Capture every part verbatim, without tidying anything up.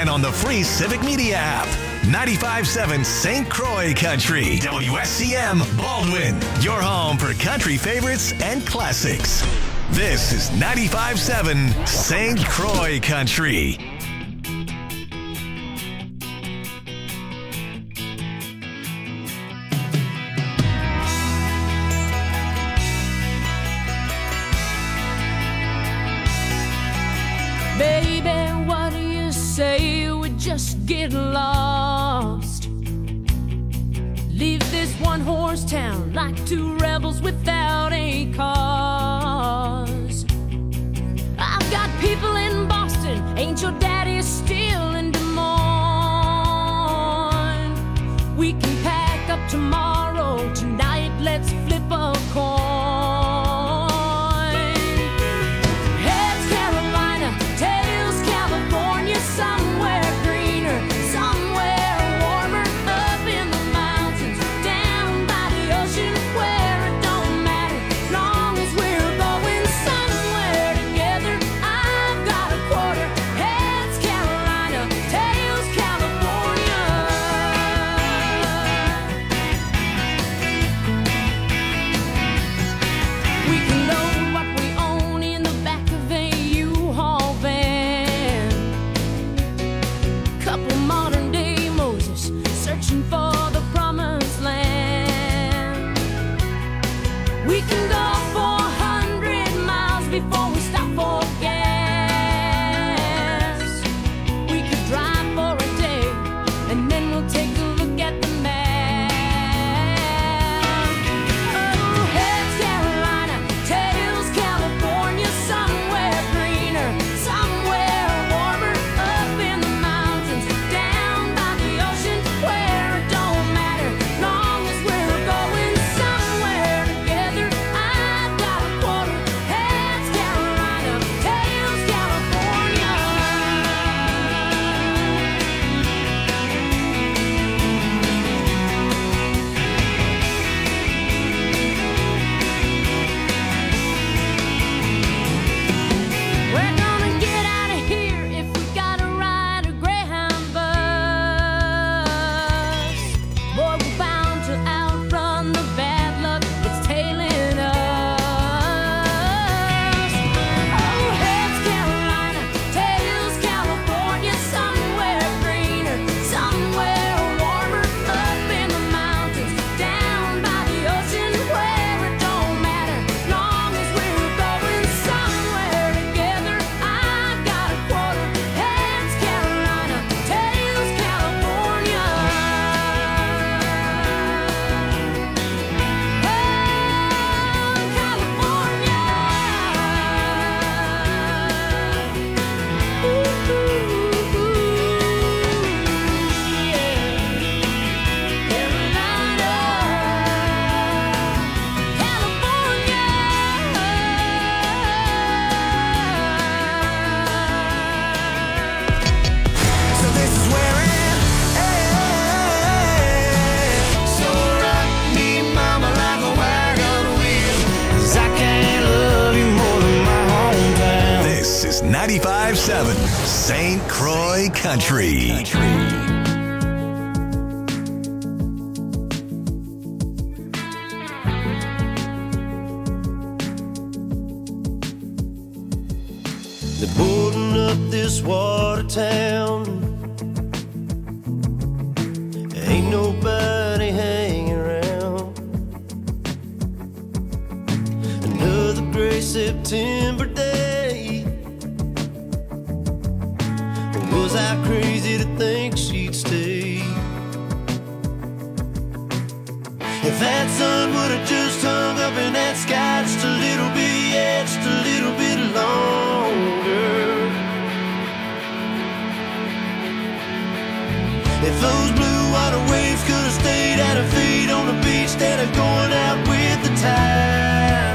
and on the free Civic Media app. ninety-five point seven Saint Croix Country. W S C M Baldwin. Your home for country favorites and classics. This is ninety-five point seven Saint Croix Country. Baby, what do you say we just get lost? Leave this one-horse town like two rebels without a cause. I've got people in Boston, ain't your daddy still in Des Moines? We can pack up tomorrow, tonight let's flip a coin. ninety-five point seven Saint Croix Country. They're boarding up this water town. Ain't nobody hanging around. Another gray September day. Was I crazy to think she'd stay? If that sun would have just hung up in that sky just a little bit, yeah, just a little bit longer. If those blue water waves could have stayed at her feet on the beach instead of going out with the tide.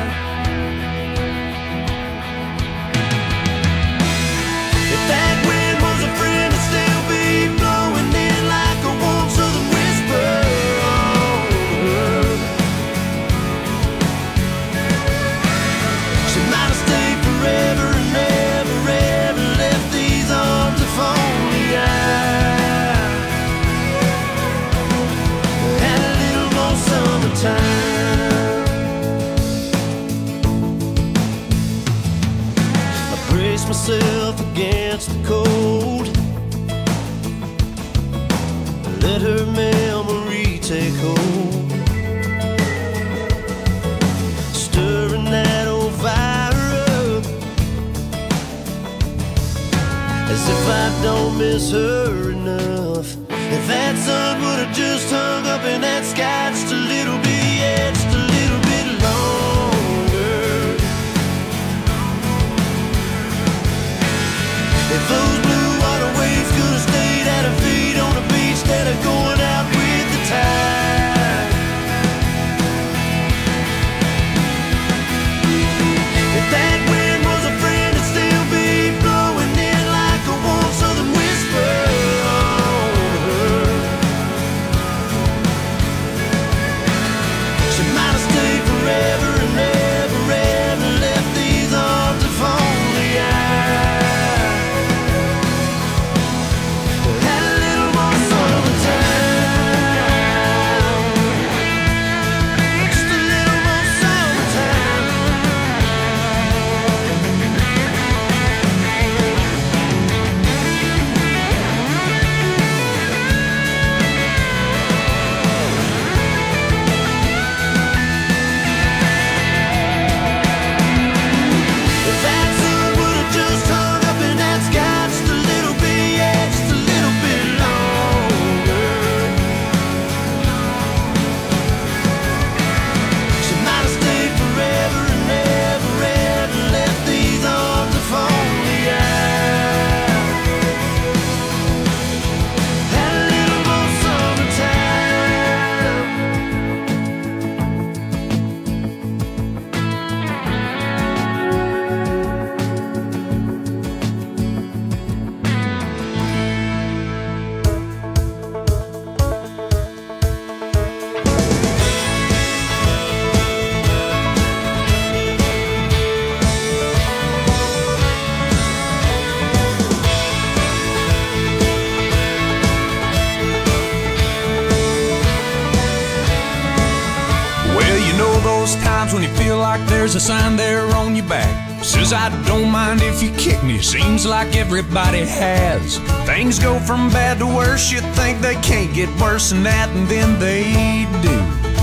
If that wind was a friend, it'd still be blowing in like a warm southern whisper on her. She might have stayed forever and never, ever left these arms if only I myself against the cold. Let her memory take hold, stirring that old fire up, as if I don't miss her enough. If that sun would have just hung up in that sky just a little bit, yeah, just a little bit longer. If those blue water waves could have stayed at her feet on the beach instead of going out with the tide. If that wind was a friend, it'd still be blowing in like a warm southern whisper on her. She might have stayed forever and never ever left these arms if only I had a little more summertime. Just a little more summertime. If that sun would have just hung up in that sky just a little bit, yeah, just a little bit longer, she might have stayed forever and never ever left these arms if only I had a little more summertime. Well, you know those times when you feel like there's a sign there on your back. Says I don't mind if you kick me, seems like everybody has. Things go from bad to worse, you think they can't get worse than that, and then they do.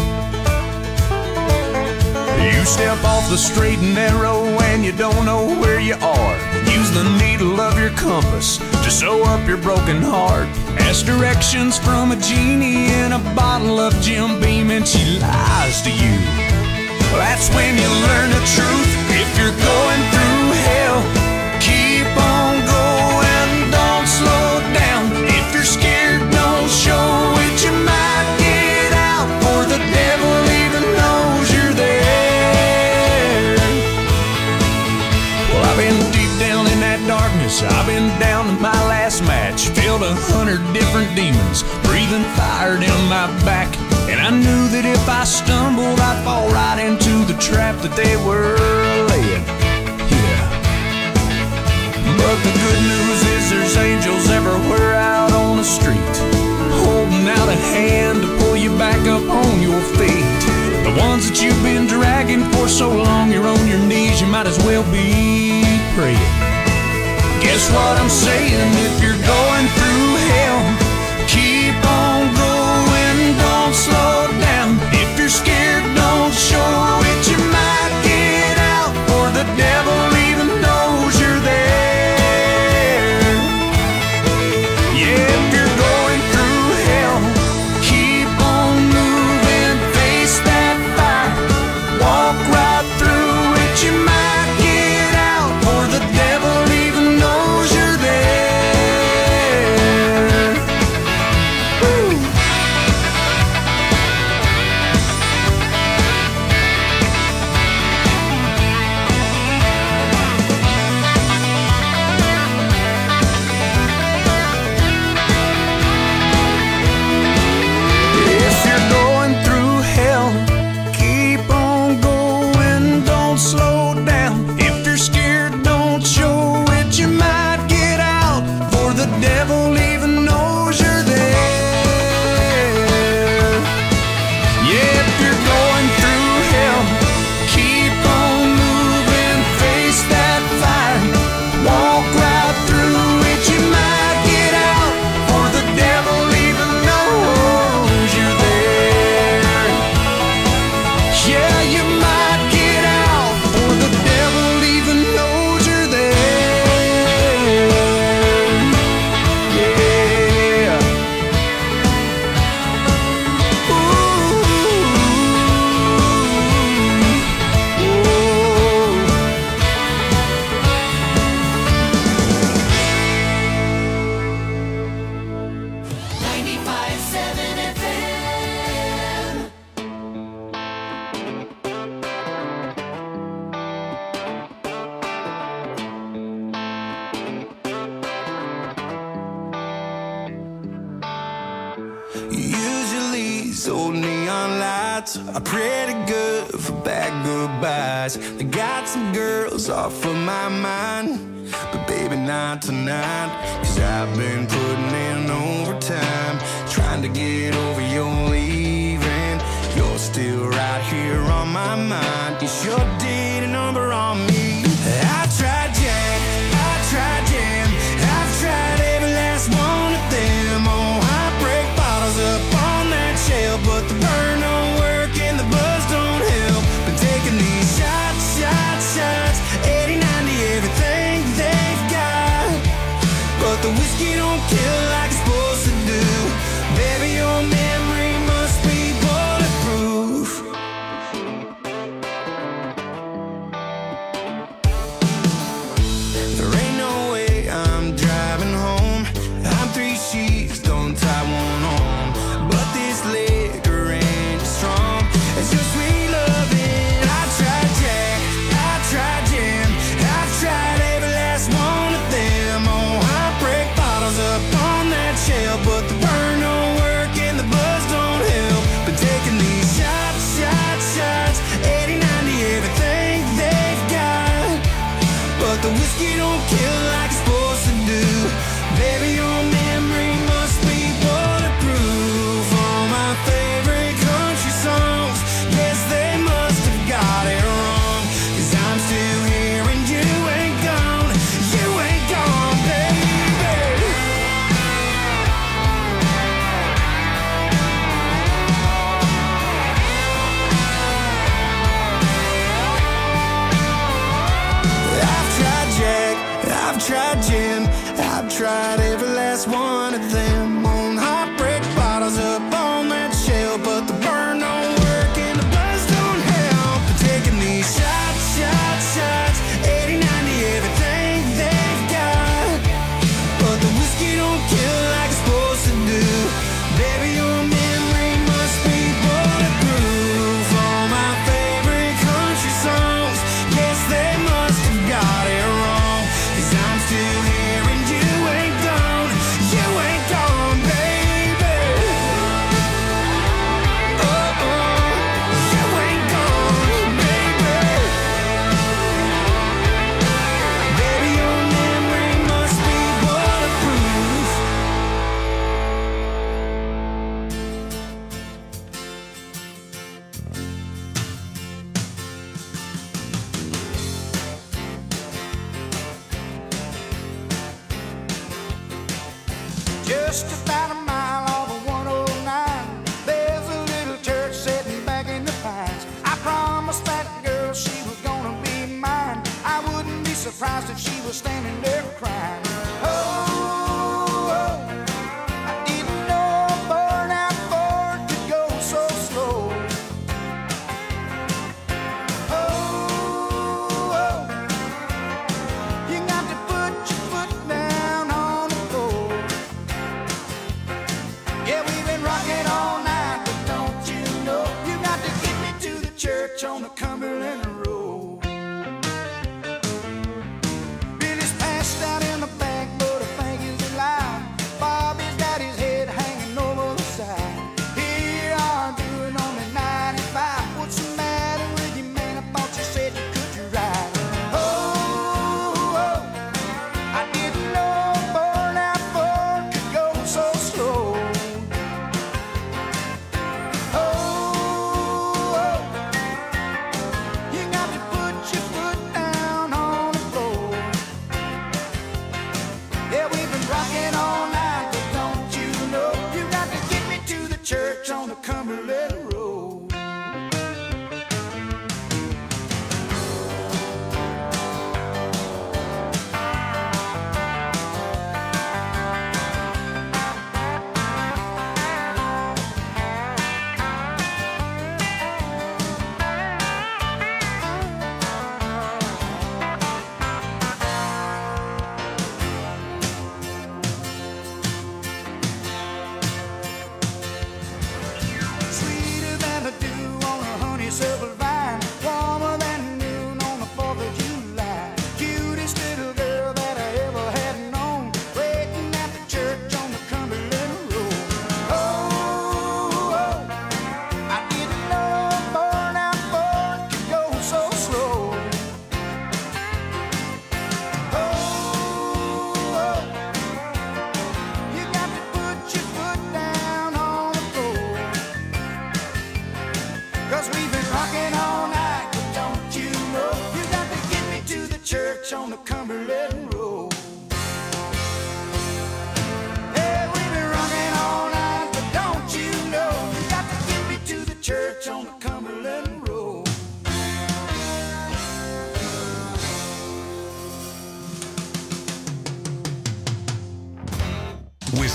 You step off the straight and narrow and you don't know where you are. Use the needle of your compass to sew up your broken heart. Ask directions from a genie in a bottle of Jim Beam and she lies to you. Well, that's when you learn the truth. If you're going through hell, keep on going, don't slow down. If you're scared, don't show it, you might get out, for the devil even knows you're there. Well, I've been deep down in that darkness, I've been down to my last match. Felt a hundred different demons breathing fire down my back, and I knew that if I stumbled I'd fall right into the trap that they were laying. Yeah. But the good news is there's angels everywhere out on the street, holding out a hand to pull you back up on your feet. The ones that you've been dragging for so long you're on your knees, you might as well be praying. Guess what I'm saying? If you're going through hell, keep on going, don't slow down. If you're scared, don't show it, you might get out, for the devil even knows you're there. Yeah, if you're going through hell, keep on moving, face that fire, walk right through it, you might get out, for the devil even knows you're there. Usually these old neon lights are pretty good for bad goodbyes. They got some girls off of my mind, but baby not tonight. Cause I've been putting in overtime, trying to get over your leaving. You're still right here on my mind. You sure did a number on me. I tried Jack, I tried Jam, I've tried every last one of them. Oh, I break bottles up on that shelf, but the burn don't work and the buzz don't help. Been taking these shots, shots, shots, eighty, ninety, everything they've got, but the whiskey don't kill like it's supposed to do. Baby, your memory must be bulletproof. There ain't no way I'm driving home. I'm three sheets, don't tie one on, but this liquor ain't as strong as your sweet loving. I tried Jack, I tried Jam, I've tried every last one of them. Oh, I break bottles up on that shelf, but the burn don't work and the buzz don't help. Been taking these shots, shots, shots, eighty, ninety, everything they've got, but the whiskey don't kill like it's supposed to do. Baby, your memory must be bulletproof. All my favorite country songs, yes, they must have got it wrong. Cause I'm still here and you ain't gone, you ain't gone, baby. I've tried Jack, I've tried Jim, I've tried every last one of them. On heartbreak bottles up on that shelf, but the burn don't work and the buzz don't help. Been taking these shots, shots, shots, eighty, ninety, everything they've got, but the whiskey don't kill like it's supposed to do. Baby, your memory must be bulletproof. All my favorite country songs, yes, they must have got it wrong. Cause I'm still here and you ain't gone, you ain't gone, baby. Oh, oh, you ain't gone, baby. Baby, your memory must be bulletproof. Just about a mile off of one oh nine, there's a little church sitting back in the pines. I promised that girl she was gonna be mine. I wouldn't be surprised if she was standing there crying. Oh, oh, I didn't know a burnout Ford could go so slow. Oh, oh, you got to put your foot down on the floor.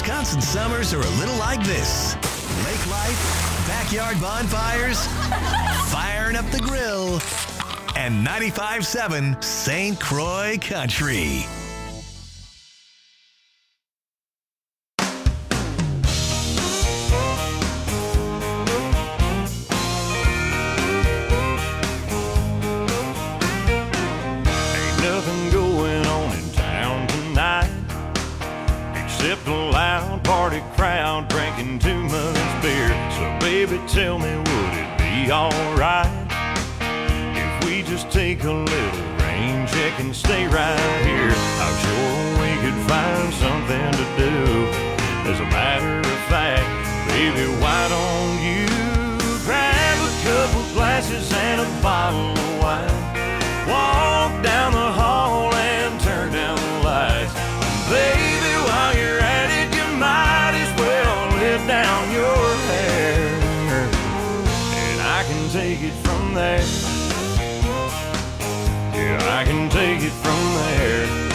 Wisconsin summers are a little like this. Lake life, backyard bonfires, firing up the grill, and ninety-five point seven Saint Croix Country. Ain't nothing going on in town tonight except a loud party crowd drinking too much beer. So baby, tell me, would it be alright if we just take a little rain check and stay right here? I'm sure we could find something to do. As a matter of fact, baby, why don't you grab a couple glasses and a bottle of wine, walk down the hall and turn down the lights. Baby, while you're at it, you might as well let down your hair, and I can take it from there. Yeah, I can take it from there.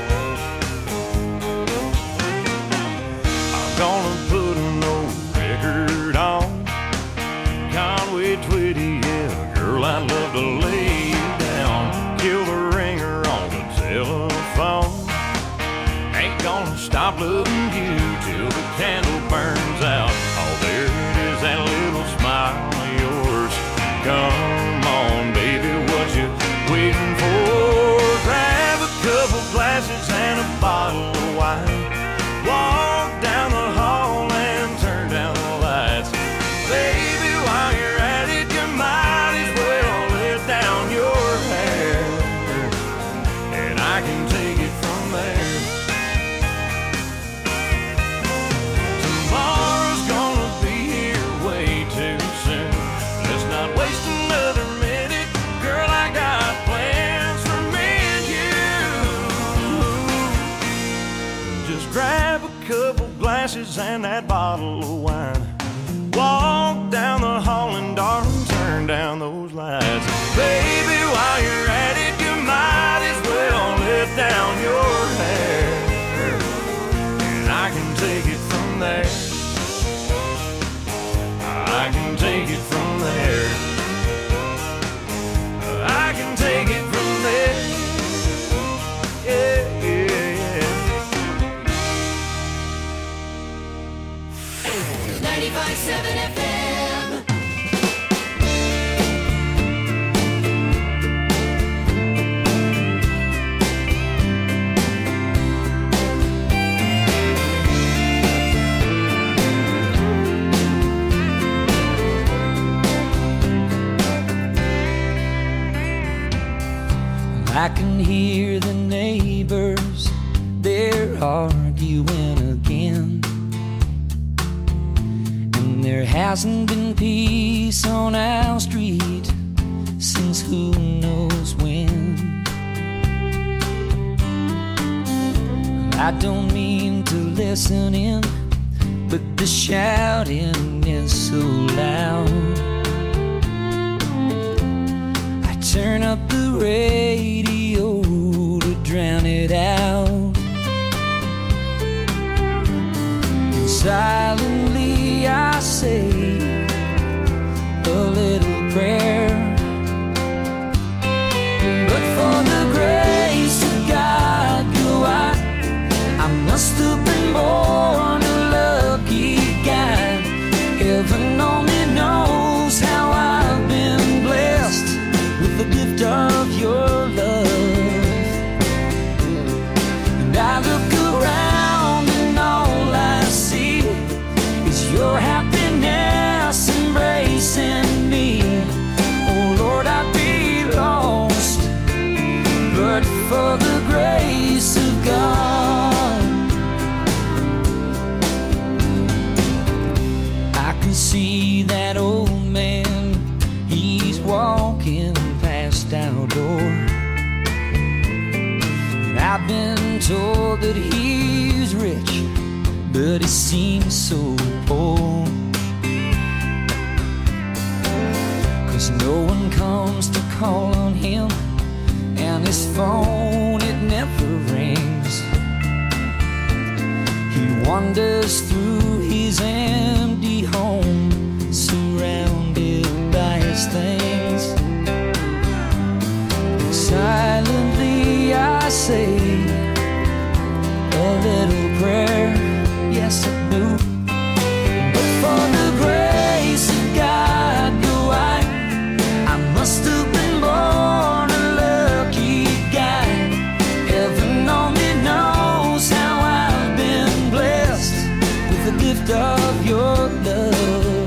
I'm gonna put an old record on Conway Twitty, yeah, girl, I'd love to lay you down. Kill the ringer on the telephone. Ain't gonna stop loving you till the candle burns out. Oh, there it is, that little smile of yours. Come on, baby, what you waiting for? Grab a couple glasses and a bottle of wine, walk down the hall and turn down the lights. Baby, while you're at it, you might as well let down your hair, and I can take it from there. Tomorrow's gonna be here way too soon. Let's not waste another minute. Girl, I got plans for me and you. Just grab a couple glasses and that bottle of wine, walk down the hall and darling, turn down those lights. Baby, while you're at it, you might as well let down your hair, and I can take it from there. I can take it from there. I can take it from there. Yeah, yeah, yeah. ninety-five point seven F M. I can hear the neighbors, they're arguing again. And there hasn't been peace on our street since who knows when. I don't mean to listen in, but the shouting is so loud. I turn up the radio to drown it out, and silently I say a little prayer. But for the grace of God, you are, I must have been born a lucky guy. Heaven only knows how I've been blessed with the gift of your love. And I look around and all I see is your happiness embracing me. Oh Lord, I'd be lost but for the grace of God. I can see that old man, he's walking past our door. And I've been told that he's rich, but he seems so poor. 'Cause no one comes to call on him, and his phone, it never rings. He wanders through his empty home, surrounded by his things. Silently I say a little prayer, yes I do. But for the grace of God, go I, I must have been born a lucky guy. Heaven only knows how I've been blessed with the gift of your love.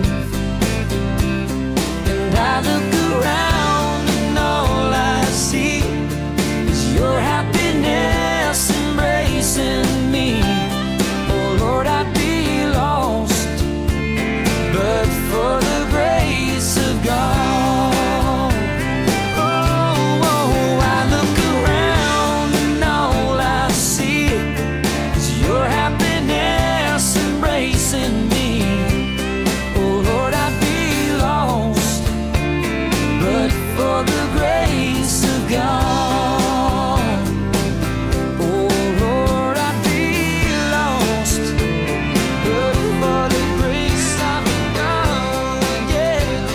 And I look around and all I see is your happiness embracing me. Oh Lord, I'd be lost but for the grace of God. Oh, oh, I look around and all I see is your happiness embracing me. Oh Lord, I'd be lost but for the grace of God. Oh Lord, I'd be lost but for the grace of God. Yeah.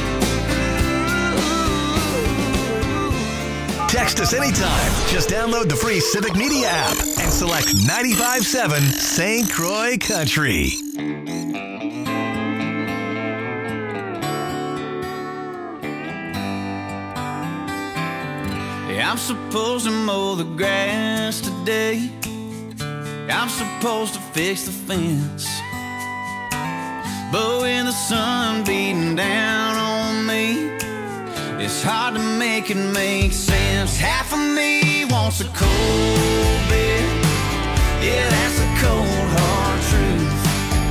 Text us anytime. Just download the free Civic Media app and select ninety-five point seven Saint Croix Country. I'm supposed to mow the grass today. I'm supposed to fix the fence. But when the sun beating down on me, it's hard to make it make sense. Half of me wants a cold beer. Yeah, that's a cold hard truth.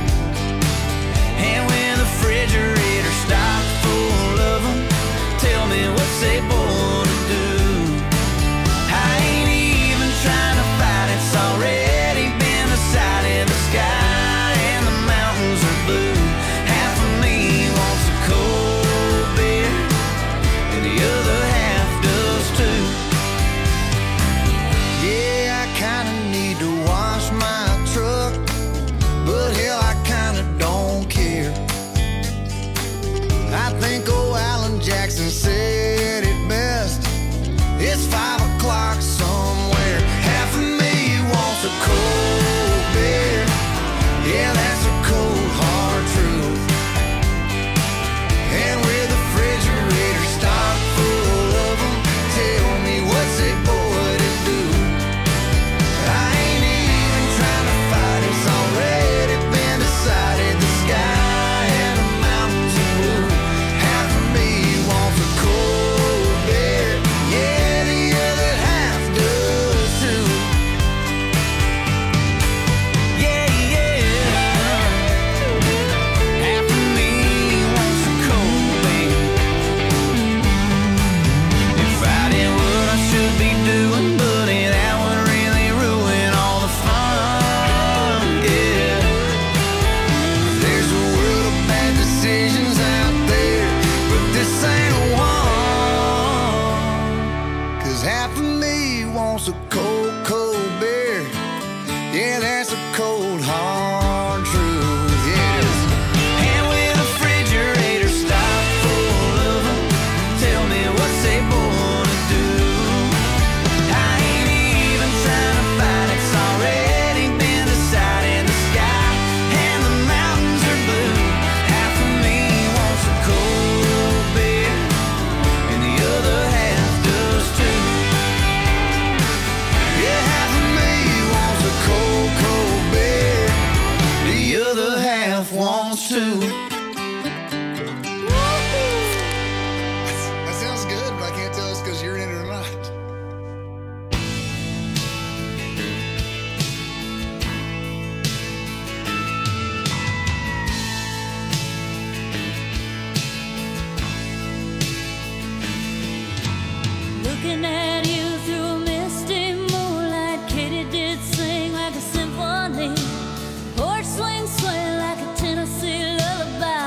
And when the refrigerator stocked full of them, tell me what's they born to do. I ain't even trying to fight, it's already been decided. The sky and the mountains are blue. Half of me wants a cold beer, and the other half does too. Yeah, I kinda need to wash my truck, but hell, I kinda don't care. I think old Alan Jackson said it best. It's five o'clock somewhere. Half of me wants a cold beer. Yeah, that's a cold hard truth. And with the refrigerator stocked full of them, tell me what's a boy to do. I ain't even trying to fight, it's already been decided. The sky and the mountains are blue. Half of me wants a cold beer. Yeah, the other half does too. Yeah, yeah. Half of me wants a cold beer. If I did what I should be doing, buddy, that would really ruin all the fun. Yeah. There's a world of bad decisions out there, but this ain't one. Cause half of me wants a cold, cold beer. Yeah, that's a cold, hard truth. Yes. And with the refrigerator stocked full of them, tell me what's they born to do. I ain't even trying to fight, it's already been decided. The sky and the mountains are blue. Half of me wants a cold beer, and the other half does too. Yeah, half of me wants a cold, cold beer. The other half wants to. That sounds good, but I can't tell us because you're in it or not. Looking at you through a misty moonlight, Katie did sing like a symphony. Porch swing swing like a Tennessee lullaby.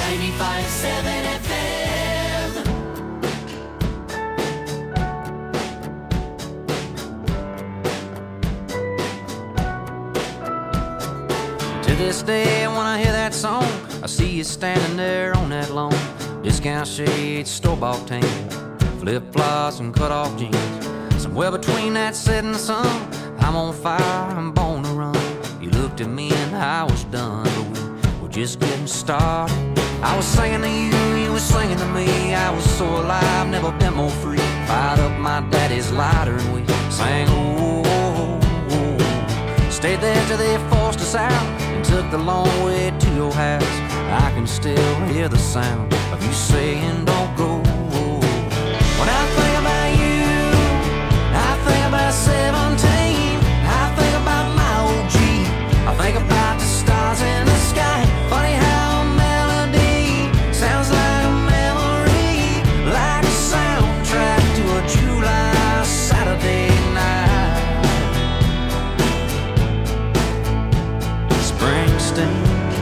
ninety-five point seven F M. To this day, when I hear that song, I see you standing there on that lawn. Discount shades, store-bought tan, flip-flops and cut-off jeans. Somewhere between that setting sun, I'm on fire, I'm born to run. You looked at me and I was done, but we were just getting started. I was singing to you, you were singing to me. I was so alive, never been more free. Fired up my daddy's lighter and we sang, oh, oh, oh. Stayed there till they forced us out and took the long way to your house. I can still hear the sound of you saying don't go. When I think about you, I think about seventeen. I think about my old Jeep. I think about the stars in the sky. Funny how a melody sounds like a memory, like a soundtrack to a July Saturday night. Springsteen.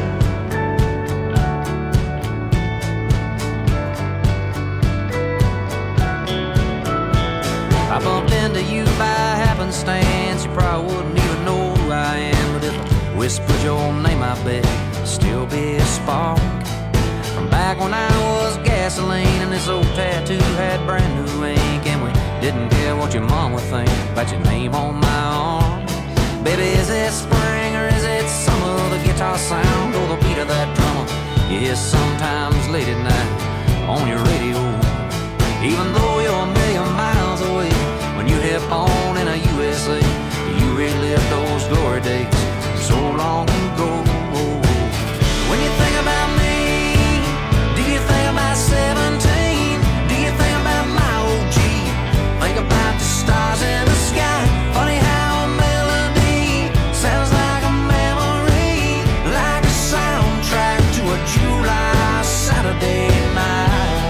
I bumped into you by happenstance. You probably wouldn't even know who I am, but if I whispered your name, I bet it'd still be a spark. From back when I was gasoline and this old tattoo had brand new ink, and we didn't care what your mom would think about your name on my arm. Baby, is it spring or is it summer? The guitar sound or the beat of that drummer you hear sometimes late at night on your radio. Even though you're a million miles away, when you hit on in a U S A, you relive those glory days so long ago. When you think about me, do you think about seventeen? Do you think about my old Jeep? Think about the stars in the sky. Funny how a melody sounds like a memory, like a soundtrack to a July Saturday night.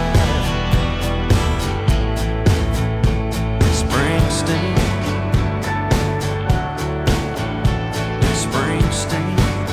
Springsteen. Springsteen.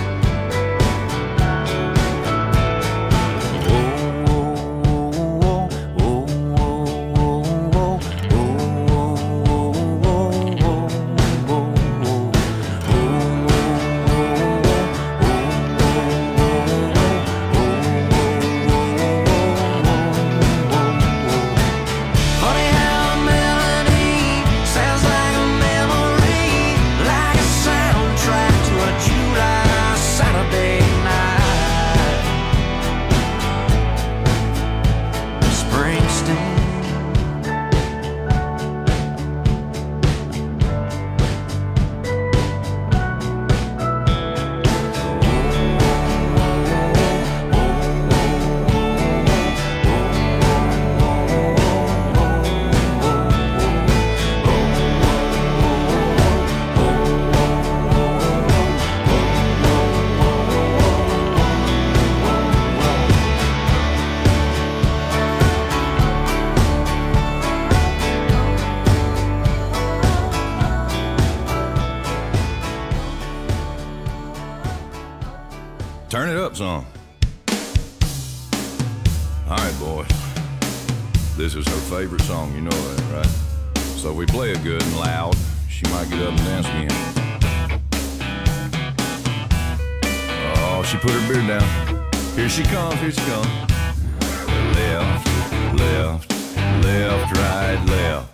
Turn it up some. All right, boys. This is her favorite song, you know that, right? So if we play it good and loud, she might get up and dance again. Oh, she put her beard down. Here she comes, here she comes. Left, left, left, right, left.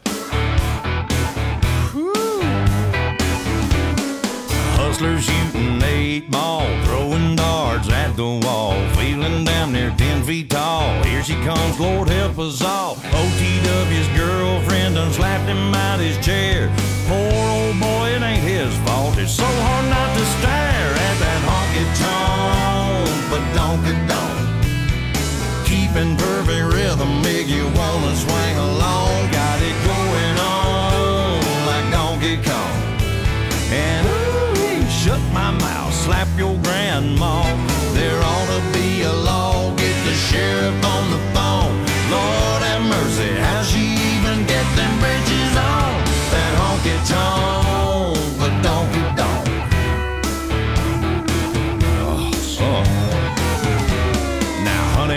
Hustlers shooting eight ball, throwing darts at the wall, feeling damn near ten feet tall. Here she comes, Lord help us all. O T W's girlfriend done slapped him out his chair. Poor old boy, it ain't his fault. It's so hard not to stare at that honky-tonk, but donky-donk. Keeping perfect rhythm, make you wanna swing along. Got it going on like Donkey Kong. And shut my mouth, slap your grandma. There ought to be a law, get the sheriff on the phone. Lord have mercy, how she even get them bridges on? That honky-tonk, but donkey-donk. Oh, son. Now,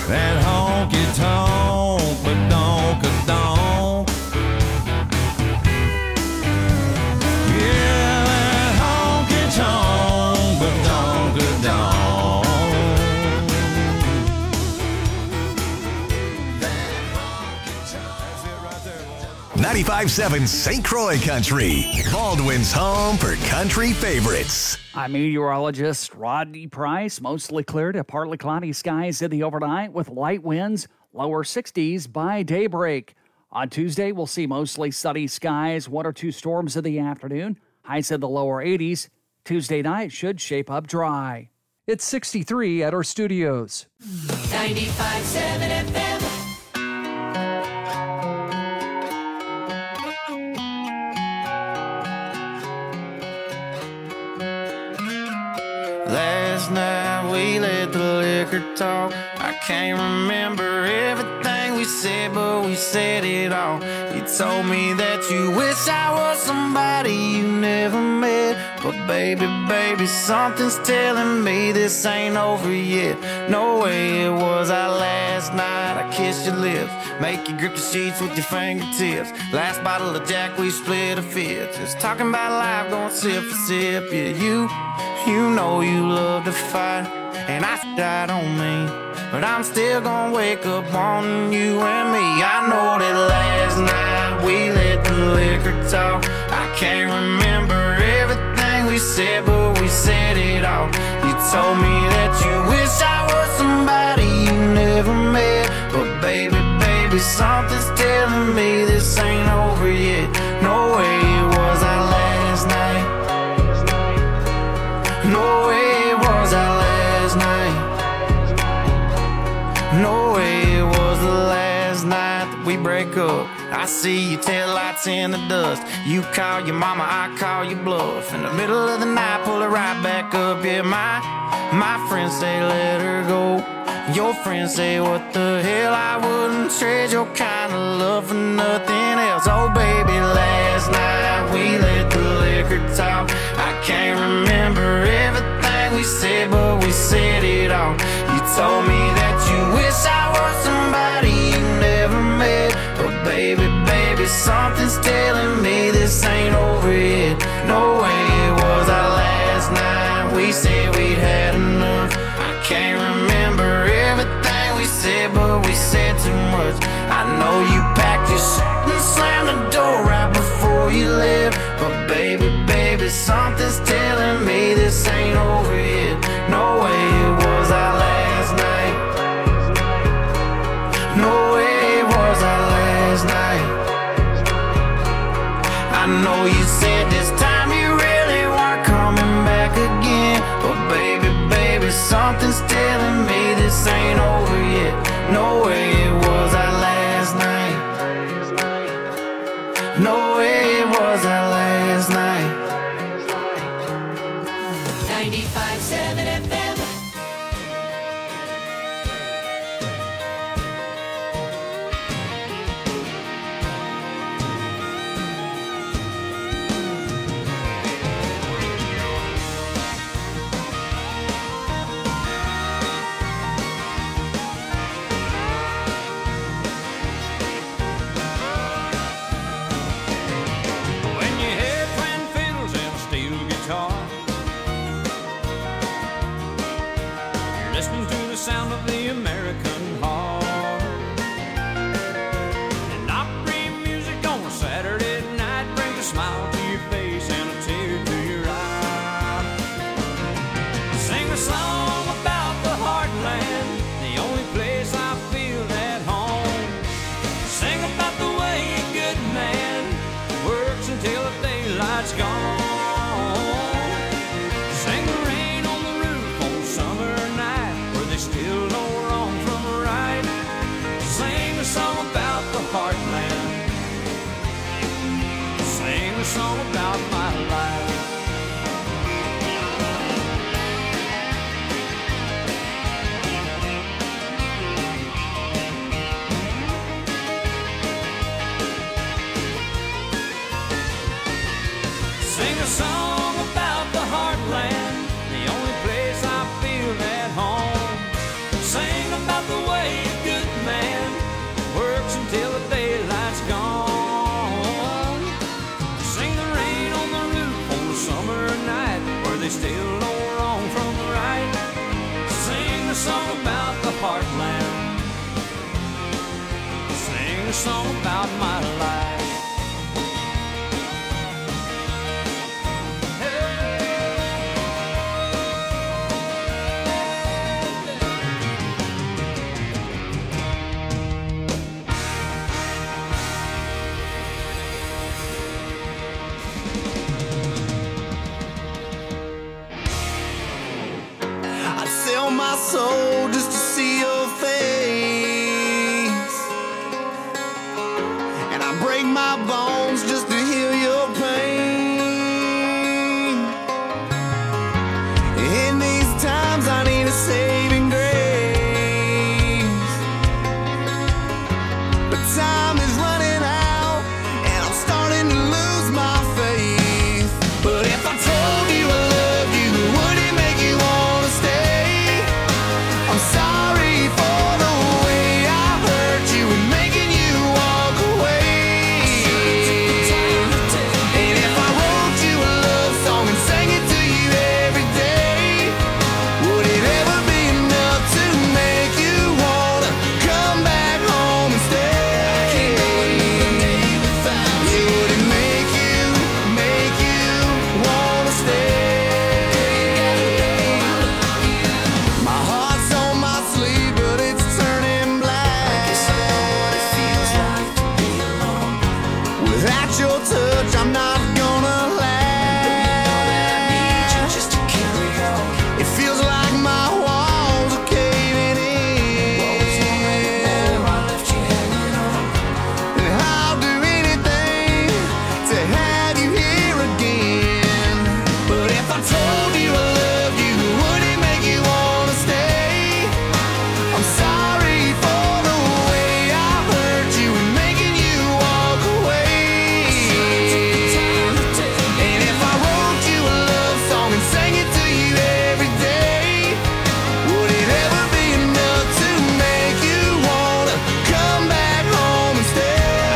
that honky tonk, but donk a donk. Yeah, that honky tonk, but donk a donk. ninety-five seven Saint Croix Country, Baldwin's home for country favorites. I'm meteorologist Rodney Price. Mostly clear to partly cloudy skies in the overnight with light winds, lower sixties by daybreak. On Tuesday, we'll see mostly sunny skies, one or two storms in the afternoon, highs in the lower eighties. Tuesday night should shape up dry. It's sixty-three at our studios. ninety-five seven F M. Last night we let the liquor talk. I can't remember everything we said, but we said it all. You told me that you wish I was somebody you never met. But baby, baby, something's telling me this ain't over yet. No way it was our last night. I kissed your lips, make you grip the sheets with your fingertips. Last bottle of Jack, we split a fifth. Just talking about life, going sip for sip. Yeah, you, you know you love to fight, and I died on me. But I'm still gonna wake up on you and me. I know that last night we let the liquor talk. I can't remember everything we said, but we said it all. You told me that you wish I was somebody you never met. But baby, baby, something's telling me this ain't over yet. No way it was our last night. No way it was our last night. No way it was the last night that we break up. I see your taillights in the dust. You call your mama, I call your bluff. In the middle of the night, pull her right back up. Yeah, my, my friends say let her go. Your friends say what the hell, I wouldn't trade your kind of love for nothing else. Oh baby, last night we let the liquor talk. I can't remember everything we said, but we said it all. You told me that you wish I was somebody you never met. But baby, baby, something's telling me this ain't over yet. No way it was our last night. We said we'd had enough. I can't remember everything we said, but we said too much. I know you packed your shit and slammed the door right before you left. But baby, baby, something's telling me this ain't over yet. No way it was our last night. No way it was our last night. I know you said this time you really weren't coming back again. But baby, baby, something's telling me this ain't over yet. No way it was our last night. No way it was our last night. ninety-five seven F M. When you hear twin fiddles and a steel guitar, you're listening to the sound of the American heart. And Opry music on a Saturday night brings a smile to your face and a tear to your eye. Sing a song about the heartland, the only place I feel at home. Sing about the way a good man works until the daylight's gone. Sing the rain on the roof on summer night, where they still know wrong from right. Sing a song about the heartland. Sing a song about my life. Sing a song about the heartland, the only place I feel at home. Sing about about the way a good man works until the daylight's gone. Sing the rain on the roof on a summer night where they still know wrong from the right. Sing the song about the heartland. Sing the song about my life. My soul just to see your face, and I break my bones just to heal your pain. In these times I need a saving grace, but time is running out and I'm starting to lose my faith. But if I told you I loved you, would it make you wanna stay? I'm sorry for the way I hurt you and making you walk away. And if I wrote you a love song and sang it to you every day, would it ever be enough to make you wanna come back home and stay? Would it make you, make you wanna stay? My heart's on my sleeve, but it's turning black. Without your touch, I'm not gonna last. It feels like my walls are caving in, and I'll do anything to have you here again. But if I told you I loved you, would it make you wanna stay? I'm sorry for the way I hurt you and making you walk away. And if I wrote you a love song and sang it to you every day, would it ever be enough to make you wanna come back home and stay?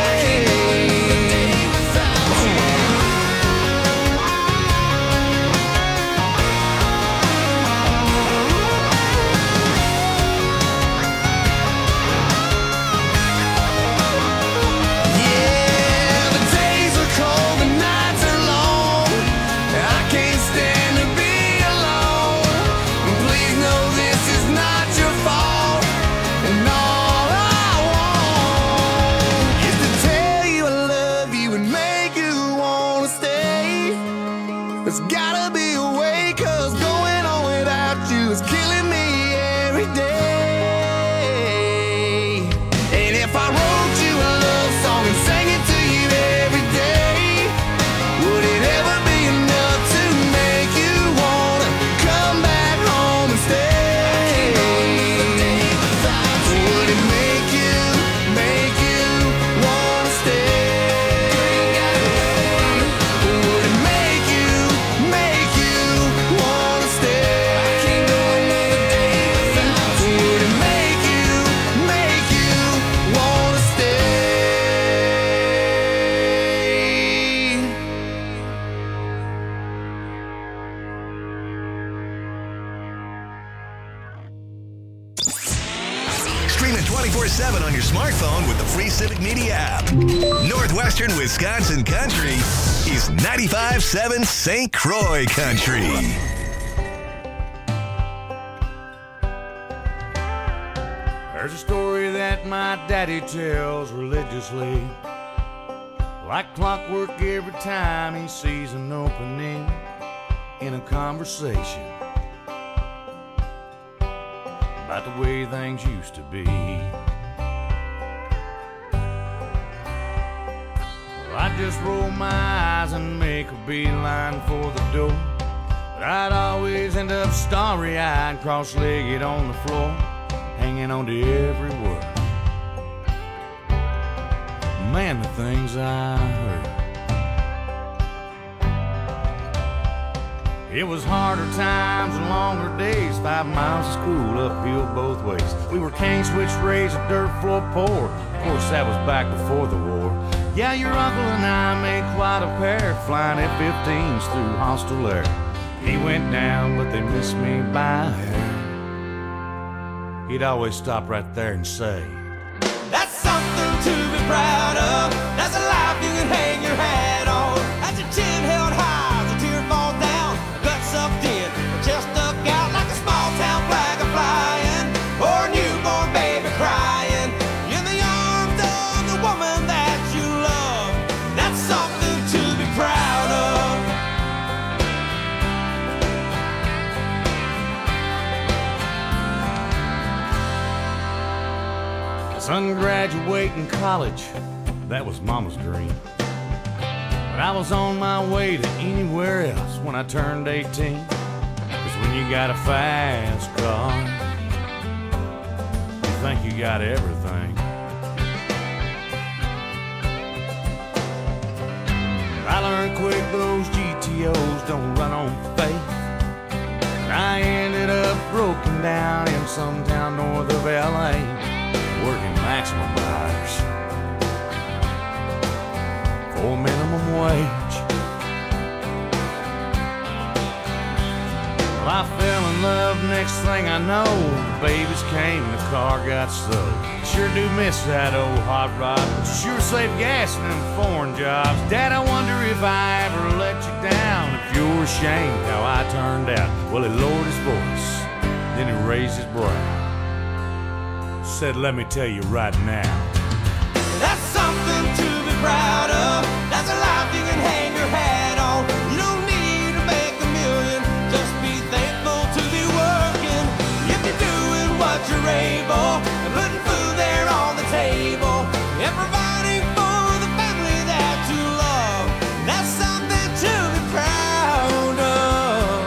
Yeah, the days are cold, the nights are long. I can't stand to be alone. Please know this is not your fault, and all I want is to tell you I love you and make you wanna stay. There's gotta be a way, 'cause going on without you is killing me every day. And if I wrote you a love song and sang it to you every day, would it ever be enough to make you wanna come back home and stay? Would it make you, make you wanna stay? Would it make you, make you wanna stay? Would it make you, make you wanna stay? Stream it twenty-four seven on your smartphone with the free Civic Media app. Northwestern Wisconsin Country is ninety-five point seven Saint Croix Country. There's a story that my daddy tells religiously, like clockwork every time he sees an opening in a conversation about the way things used to be. Well, I just roll my eyes and make a beeline for the door, but I'd always end up starry-eyed, cross-legged on the floor, hanging on to every word. Man, the things I heard. It was harder times and longer days, five miles of school uphill both ways. We were cane switch raised, a dirt floor poor. Of course, that was back before the war. Yeah, your uncle and I made quite a pair, flying F fifteens through hostile air. He went down, but they missed me by a hair. He'd always stop right there and say, that's something to be proud of. That's a life you can hang your hat on. That's your chin held high, the tear falls down, gut sucked in, the chest stuck out like a small town flag a flying, or a newborn baby crying in the arms of the woman that you love. That's something to be proud of. Son graduating college, that was mama's dream. But I was on my way to anywhere else when I turned eighteen. Cause when you got a fast car, you think you got everything. I learned quick those G T Os don't run on faith. And I ended up broken down in some town north of L A, working maximum hours for minimum wage. Well, I fell in love, next thing I know, the babies came and the car got sold. Sure do miss that old hot rod, but you sure save gas in them foreign jobs. Dad, I wonder if I ever let you down, if you're ashamed how I turned out. Well, he lowered his voice, then he raised his brow, said, let me tell you right now, that's something to be proud of. That's a life you can hang your hat on. You don't need to make a million, just be thankful to be working. If you're doing what you're able, and putting food there on the table, and providing for the family that you love, that's something to be proud of.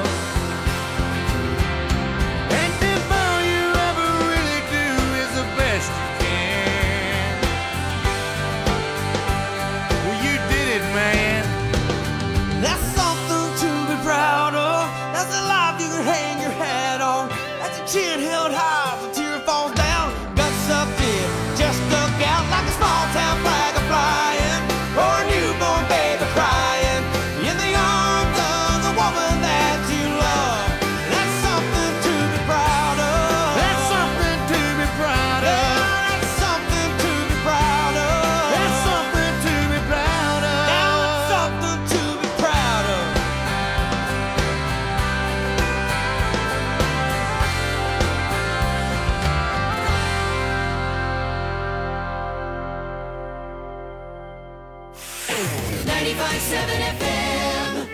and if all you ever really do is the best you can, well, you did it, man. That's something to be proud of. That's a life you can hang your hat on. That's a chin held high, the tear falls down, guts sucked in, just stuck out like a small town flag a flying, or a newborn baby crying in the arms of the woman that you love. That's something to be proud of. That's something to be proud of. That's something to be proud of. That's something to be proud of. Now it's something to be proud of. ninety-five seven F M.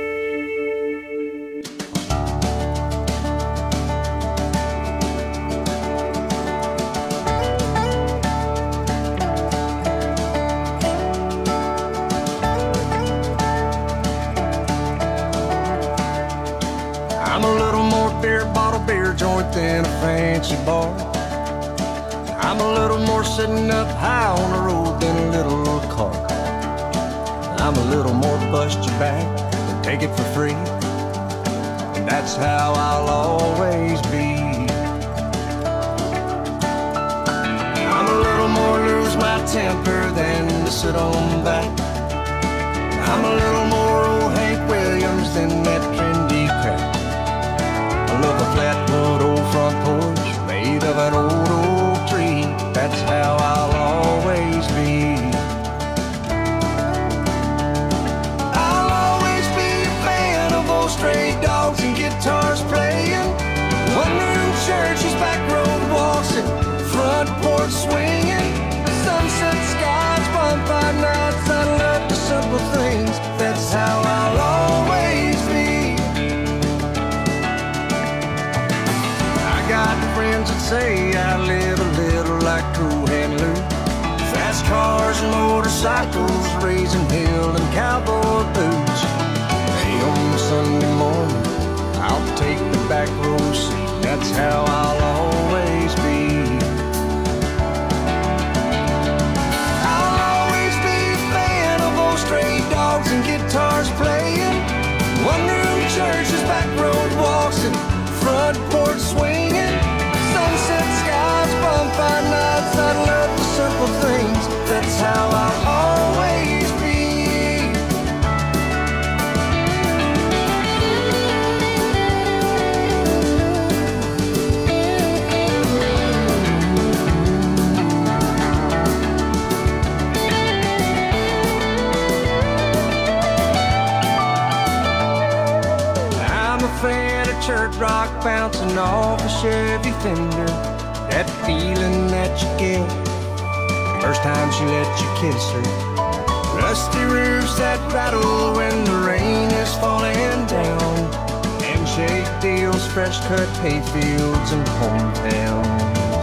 I'm a little more beer bottle beer joint than a fancy bar. I'm a little more sitting up high on the road than a little old car. I'm a little more bust your back than take it for free. And that's how I'll always be. I'm a little more lose my temper than to sit on back. I'm a little more old Hank Williams than that trendy crap. I love a flatwood old front porch made of an old oak tree. That's how I'll always be. I'll always be a fan of old stray dogs and guitars playing, one-room churches, back road waltzing, front porch swinging, sunset skies, bonfire nights. I love the simple things. That's how I'll always be. I got friends that say I live a little like Cool Hand Luke. Fast cars and motorcycles, raising hill and cowboy boots. Hey, on Sunday morning, I'll take the back row seat. That's how I'll always be. I'll always be a fan of old stray dogs and guitars playing, one-room churches, like bouncing off a Chevy fender. That feeling that you get first time she let you kiss her. Rusty roofs that rattle when the rain is falling down. Handshake deals, fresh cut hay fields and hometowns.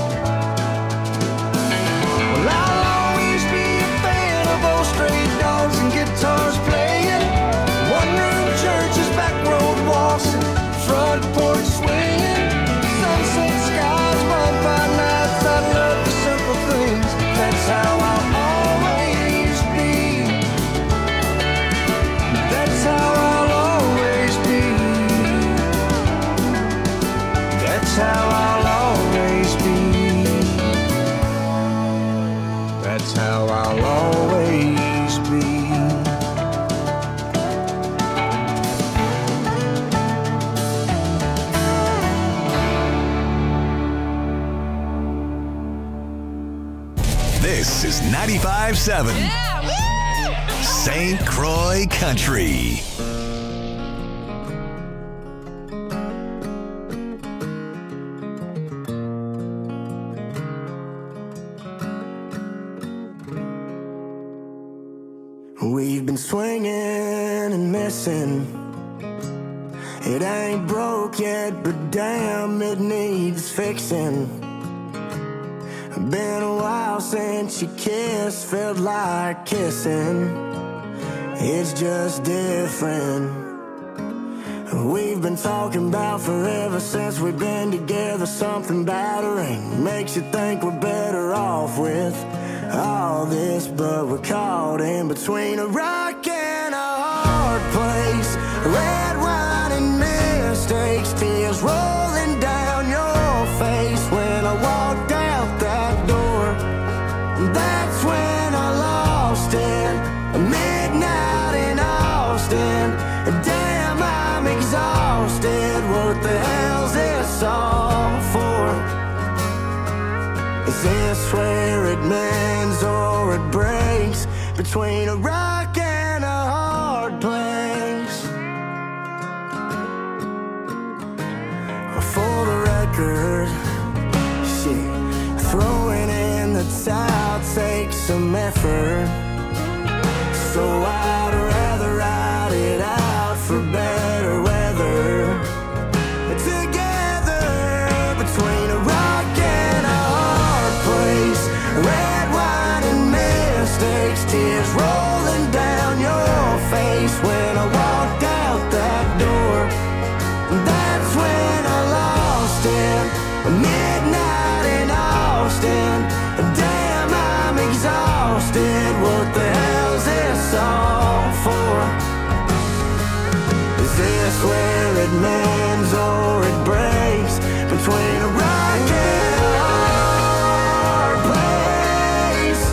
Well, I'll always be a fan of old stray dogs and guitars playing. One room churches, back road waltzing, front porch swinging. Sunset skies, bonfire nights, I love the simple things. That's how I'll always be. That's how I'll always be. That's how I'll always be. That's how I'll always be. This is ninety-five seven Saint Croix Country. We've been swinging and missing. It ain't broke yet, but damn, it needs fixing. Been a while since you kissed, felt like kissing. It's just different. We've been talking about forever since we've been together. Something about her ain't makes you think we're better off with all this, but we're caught in between a rock and a hard place. Red wine and mistakes, tears rolling down your face when I walked out that door. That's when I lost it. Midnight in Austin. Damn, I'm exhausted. What the hell's this all for? Is this where it mends or it breaks? Between a rock and a hard place. For the record, shit, throwing in the towel takes some effort. So I'd rather ride it out for better weather. Together between a rock and a hard place. Red wine and mistakes, tears rolling down your face when I walked out that door. That's when I lost it. Midnight in Austin. Damn, I'm exhausted. What the hell's this all for? Is this where it mends or it breaks? Between a rock and a hard place.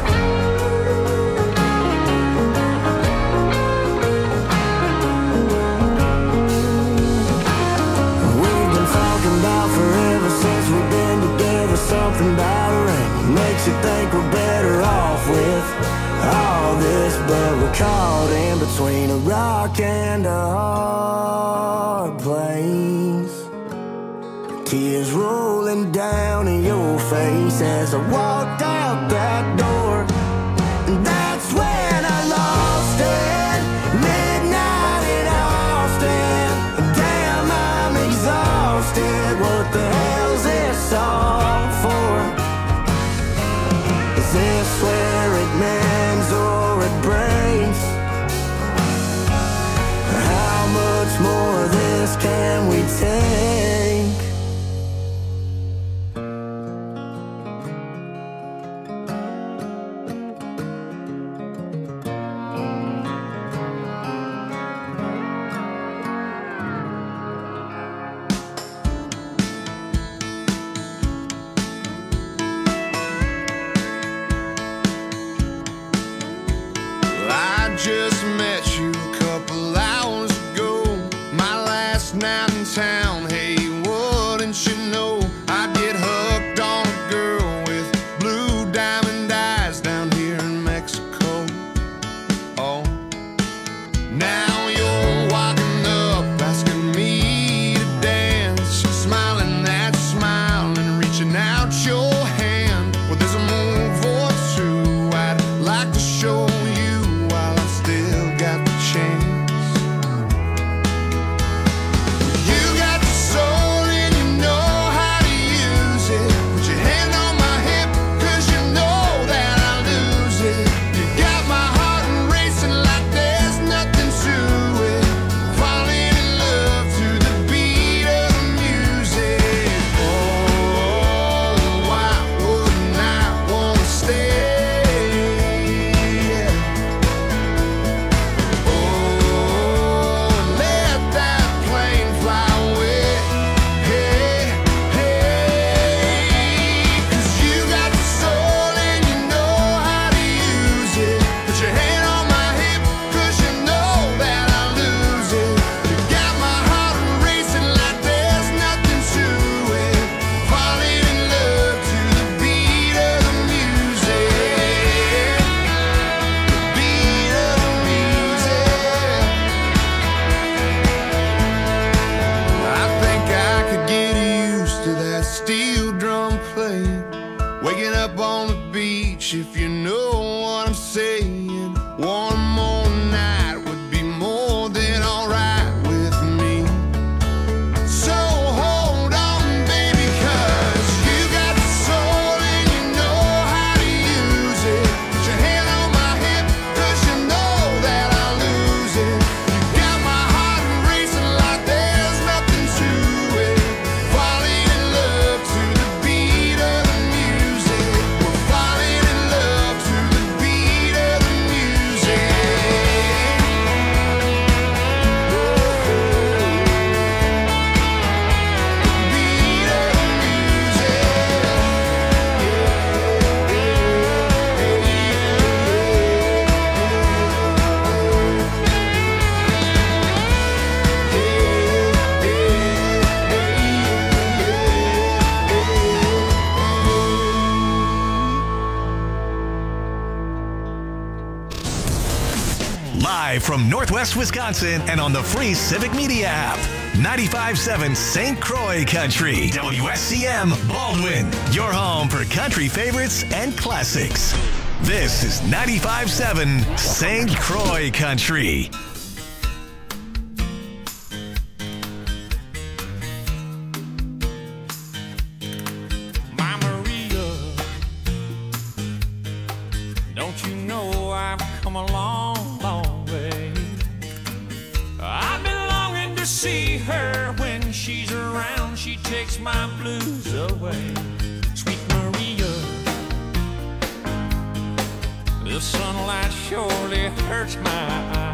We've been talking about forever since we've been together. Something about her ain't makes you think we're better off with all this, but we're caught in between a rock and a hard place. Tears rolling down in your face as I walked out that door. And that's when I lost it. Midnight in Austin. Damn, I'm exhausted. What the hell's this all for? Is this where it mends or it breaks? How much more of this can we take? I just met you a couple hours ago. My last night in town, hey, on the beach, if you know what I'm saying. One more night would be more than alright with me. So hold on, baby, 'cause you got the soul and you know how to use it. Put your hand on my hip, 'cause you know that I'll lose it. You got my heart racing like there's nothing to it. Falling in love to the beat of the music. We're falling in love to the beat of the music. Live from Northwest Wisconsin and on the free Civic Media app. ninety-five point seven Saint Croix Country. W S C M Baldwin. Your home for country favorites and classics. This is ninety-five point seven Saint Croix Country. My Maria, don't you know I've come a long, long way? I've been longing to see her. When she's around, she takes my blues away. Sweet Maria, the sunlight surely hurts my eyes.